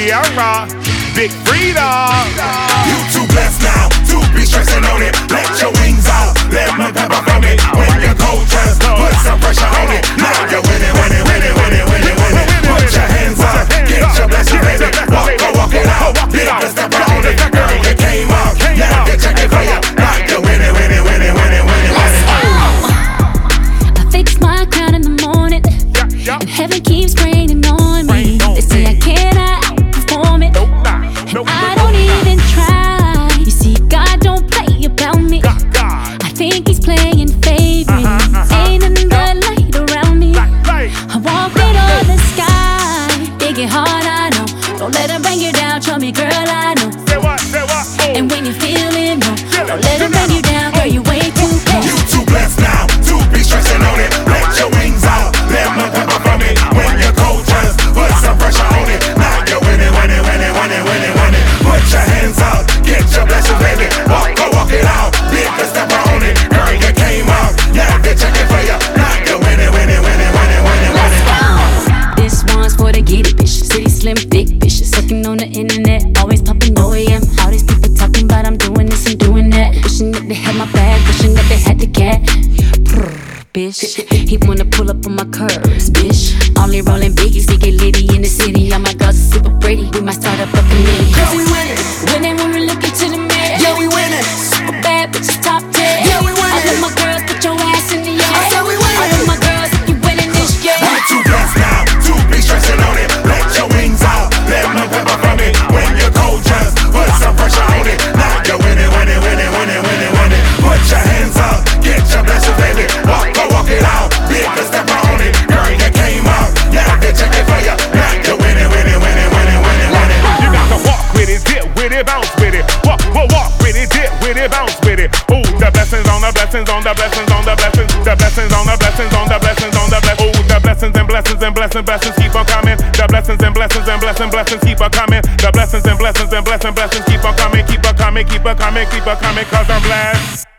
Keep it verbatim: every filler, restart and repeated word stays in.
we are raw. Big freedom. You too blessed now to be stressing on it. Let your wings out, lemon pepper from it. When you're cold dressed, put some pressure on it. Now you're winning, winning, winning, winning, winning, winning. Put your hands up, get your blessing, baby. Walk, go, walk it out. Big the step on it. Girl, you came up, now get your for you. Now you're winning, winning, winning, winning, winning, winning. I fix my crown in the morning, and heaven keeps raining on me. They say I cannot outperform it. I don't even try. You see, God don't play about me. I think He's playing favorites. Ain't nothing but light around me. I walk it on the sky. They get hard, I know. Don't let them bring you down. Show me, girl, I know. And when you're feeling low, don't let them bring you down. Girl, you way too close. You too blessed now to be stressing on it. Let your wings out, lemon pepper from it. When you're cold dressed, put some pressure on it. Now you're winning, winning, winning, winning, winning, winning. Put your hands up, get your blessing, baby. Walk, go, walk it out. Big the step on it. Girl, you came up, now they're checking for you. Now you're winning, winning, winning, winning, winning, winning. This one's for the get it bitches. City slim, thick bitches. Sucking on the internet, always popping O E M. All these people talking about I'm doing this and doing that. Wishing that they had my bag, wishing that they had the cat. Prrr, bitch, he wanna pull up on my curves, bitch. Only rolling biggies, he get litty in the city. All my girls are super pretty, we might start up a committee. Yeah, we winning. Winning when we look into the mirror. Yeah, we winning. Super bad bitches, top ten. Yeah, we winning. All of my girls, put your ass in the air. I said we winning. All of my girls, you winning this year. We're too blessed now to be stressing on it. Let your wings out, lemon pepper from it. When you're cold dressed, put some pressure on it. Now you're winning, winning, winning, winning, winning, winning. Put your hands up, get your blessing, baby. Walk, go, walk it out. Big the step on it. Girl, you came up, now they're checking for you. Now you're winning, winning, winning, winning, winning, winning. You got to walk with it, dip with it, bounce with it. Walk, walk, walk with it, dip with it, bounce with it. Ooh, the blessings on the blessings on the blessings on the blessings. The blessings on the blessings on the blessings on the blessings. Ooh, the blessings and blessings and blessings, blessings keep on coming. The blessings and blessings and blessings, blessings keep on coming. The blessings and blessings and blessings, blessings keep on coming, keep on coming, keep on coming, keep on coming, cause I'm blessed.